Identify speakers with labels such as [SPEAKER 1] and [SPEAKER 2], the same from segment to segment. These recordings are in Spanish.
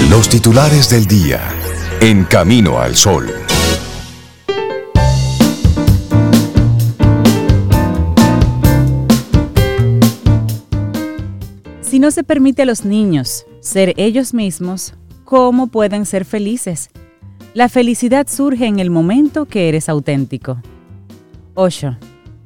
[SPEAKER 1] Los titulares del día en Camino al Sol.
[SPEAKER 2] Si no se permite a los niños ser ellos mismos, ¿cómo pueden ser felices? La felicidad surge en el momento que eres auténtico. Osho.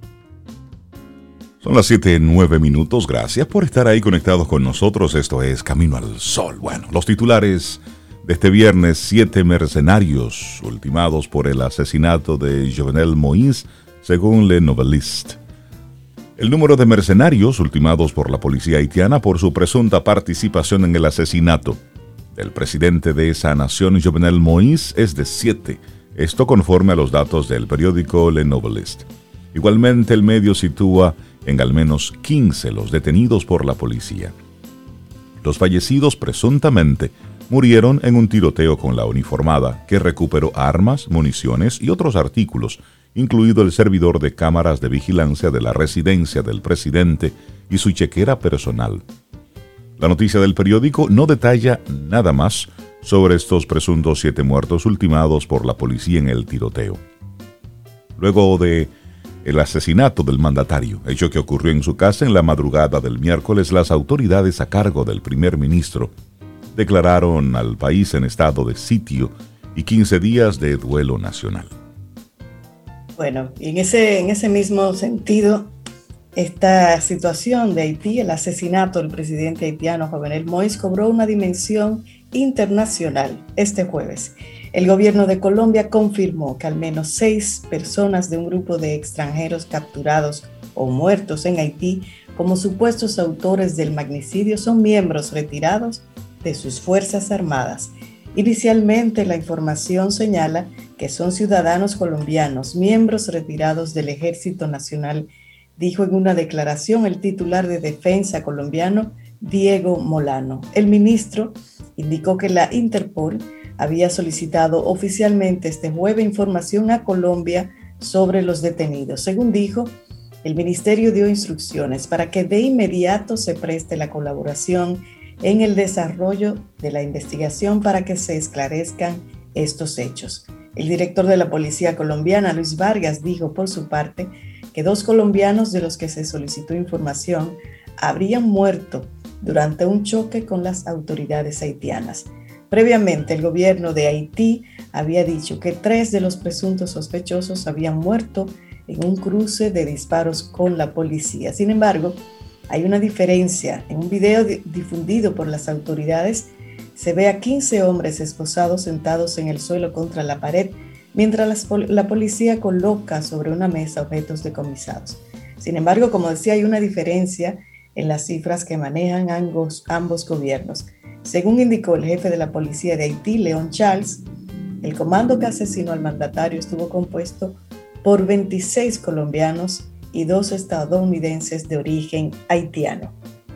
[SPEAKER 3] Son las 7:09. Gracias por estar ahí conectados con nosotros. Esto es Camino al Sol. Bueno, los titulares de este viernes: 7 mercenarios ultimados por el asesinato de Jovenel Moïse, según Le Noveliste. El número de mercenarios ultimados por la policía haitiana por su presunta participación en el asesinato del presidente de esa nación, Jovenel Moïse, es de 7. Esto conforme a los datos del periódico Le Noveliste. Igualmente, el medio sitúa en al menos 15 los detenidos por la policía. Los fallecidos presuntamente murieron en un tiroteo con la uniformada, que recuperó armas, municiones y otros artículos, incluido el servidor de cámaras de vigilancia de la residencia del presidente y su chequera personal. La noticia del periódico no detalla nada más sobre estos presuntos 7 muertos ultimados por la policía en el tiroteo. Luego de el asesinato del mandatario, hecho que ocurrió en su casa en la madrugada del miércoles, las autoridades a cargo del primer ministro declararon al país en estado de sitio y 15 días de duelo nacional.
[SPEAKER 4] Bueno, y en ese mismo sentido, esta situación de Haití, el asesinato del presidente haitiano Jovenel Moïse, cobró una dimensión internacional este jueves. El gobierno de Colombia confirmó que al menos 6 personas de un grupo de extranjeros capturados o muertos en Haití como supuestos autores del magnicidio son miembros retirados de sus Fuerzas Armadas. Inicialmente, la información señala que son ciudadanos colombianos, miembros retirados del Ejército Nacional, dijo en una declaración el titular de Defensa colombiano, Diego Molano. El ministro indicó que la Interpol había solicitado oficialmente este jueves información a Colombia sobre los detenidos. Según dijo, el ministerio dio instrucciones para que de inmediato se preste la colaboración en el desarrollo de la investigación para que se esclarezcan estos hechos. El director de la Policía Colombiana, Luis Vargas, dijo por su parte que 2 colombianos de los que se solicitó información habrían muerto durante un choque con las autoridades haitianas. Previamente, el gobierno de Haití había dicho que 3 de los presuntos sospechosos habían muerto en un cruce de disparos con la policía. Sin embargo, hay una diferencia. En un video difundido por las autoridades, se ve a 15 hombres esposados sentados en el suelo contra la pared, mientras la policía coloca sobre una mesa objetos decomisados. Sin embargo, como decía, hay una diferencia en las cifras que manejan ambos gobiernos. Según indicó el jefe de la policía de Haití, Leon Charles, el comando que asesinó al mandatario estuvo compuesto por 26 colombianos y 2 estadounidenses de origen haitiano.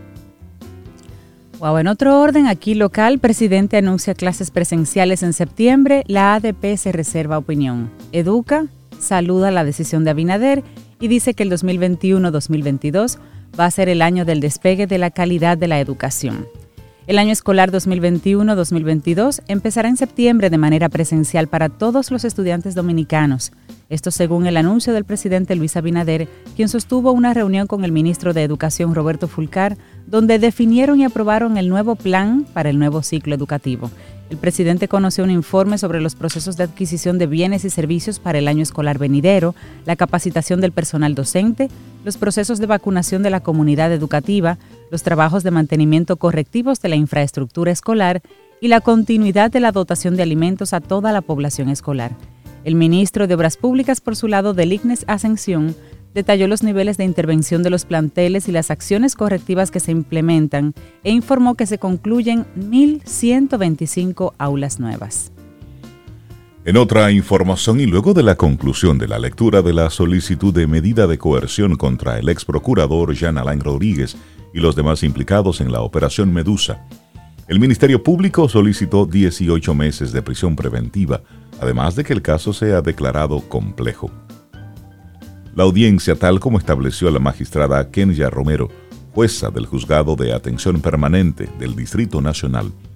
[SPEAKER 2] Wow, en otro orden, aquí local, presidente anuncia clases presenciales en septiembre, la ADP se reserva opinión. Educa saluda la decisión de Abinader y dice que el 2021-2022 va a ser el año del despegue de la calidad de la educación. El año escolar 2021-2022 empezará en septiembre de manera presencial para todos los estudiantes dominicanos. Esto según el anuncio del presidente Luis Abinader, quien sostuvo una reunión con el ministro de Educación Roberto Fulcar, donde definieron y aprobaron el nuevo plan para el nuevo ciclo educativo. El presidente conoció un informe sobre los procesos de adquisición de bienes y servicios para el año escolar venidero, la capacitación del personal docente, los procesos de vacunación de la comunidad educativa, los trabajos de mantenimiento correctivos de la infraestructura escolar y la continuidad de la dotación de alimentos a toda la población escolar. El ministro de Obras Públicas, por su lado, Delignes Ascensión, detalló los niveles de intervención de los planteles y las acciones correctivas que se implementan e informó que se concluyen 1.125 aulas nuevas.
[SPEAKER 3] En otra información, y luego de la conclusión de la lectura de la solicitud de medida de coerción contra el ex procurador Jean Alain Rodríguez y los demás implicados en la Operación Medusa, el Ministerio Público solicitó 18 meses de prisión preventiva, además de que el caso sea declarado complejo. La audiencia, tal como estableció la magistrada Kenya Romero, jueza del Juzgado de Atención Permanente del Distrito Nacional,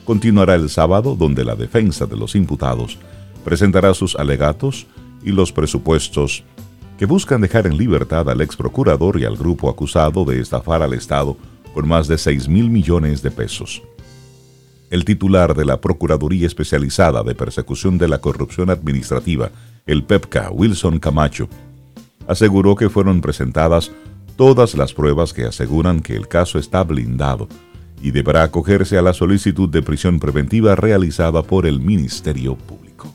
[SPEAKER 3] continuará el sábado, donde la defensa de los imputados presentará sus alegatos y los presupuestos que buscan dejar en libertad al ex procurador y al grupo acusado de estafar al Estado con más de 6.000 millones de pesos. El titular de la Procuraduría Especializada de Persecución de la Corrupción Administrativa, el PEPCA, Wilson Camacho, aseguró que fueron presentadas todas las pruebas que aseguran que el caso está blindado y deberá acogerse a la solicitud de prisión preventiva realizada por el Ministerio Público.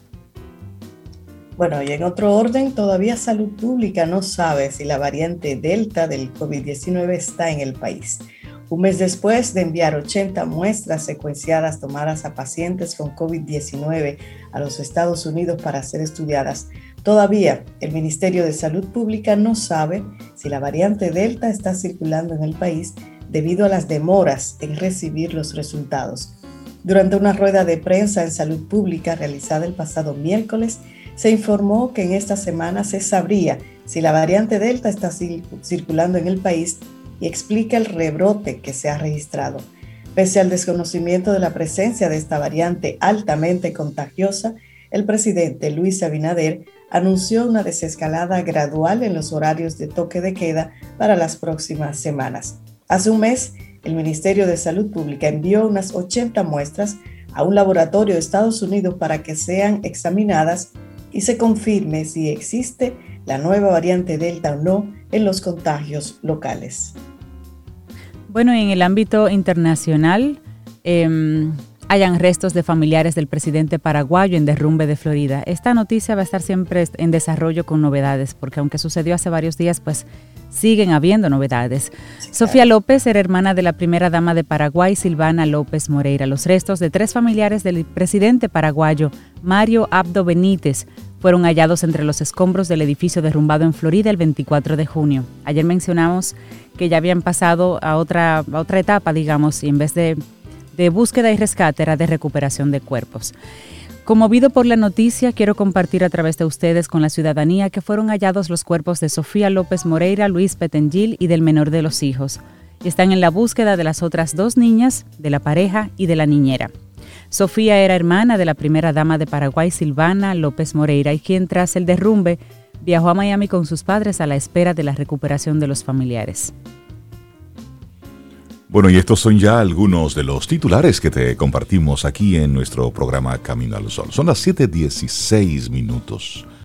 [SPEAKER 4] Bueno, y en otro orden, todavía Salud Pública no sabe si la variante Delta del COVID-19 está en el país. Un mes después de enviar 80 muestras secuenciadas tomadas a pacientes con COVID-19 a los Estados Unidos para ser estudiadas, todavía el Ministerio de Salud Pública no sabe si la variante Delta está circulando en el país debido a las demoras en recibir los resultados. Durante una rueda de prensa en Salud Pública realizada el pasado miércoles, se informó que en esta semana se sabría si la variante Delta está circulando en el país y explica el rebrote que se ha registrado. Pese al desconocimiento de la presencia de esta variante altamente contagiosa, el presidente Luis Abinader anunció una desescalada gradual en los horarios de toque de queda para las próximas semanas. Hace un mes, el Ministerio de Salud Pública envió unas 80 muestras a un laboratorio de Estados Unidos para que sean examinadas y se confirme si existe la nueva variante Delta o no en los contagios locales.
[SPEAKER 2] Bueno, en el ámbito internacional, hayan restos de familiares del presidente paraguayo en derrumbe de Florida. Esta noticia va a estar siempre en desarrollo con novedades, porque aunque sucedió hace varios días, pues siguen habiendo novedades. Sí, Sofía López era hermana de la primera dama de Paraguay, Silvana López Moreira. Los restos de 3 familiares del presidente paraguayo, Mario Abdo Benítez, fueron hallados entre los escombros del edificio derrumbado en Florida el 24 de junio. Ayer mencionamos que ya habían pasado a otra etapa, digamos, y en vez de búsqueda y rescate era de recuperación de cuerpos. Conmovido por la noticia, quiero compartir a través de ustedes con la ciudadanía que fueron hallados los cuerpos de Sofía López Moreira, Luis Petengil y del menor de los hijos. Y están en la búsqueda de las otras 2 niñas, de la pareja y de la niñera. Sofía era hermana de la primera dama de Paraguay, Silvana López Moreira, y quien tras el derrumbe viajó a Miami con sus padres a la espera de la recuperación de los familiares.
[SPEAKER 3] Bueno, y estos son ya algunos de los titulares que te compartimos aquí en nuestro programa Camino al Sol. Son las 7:16.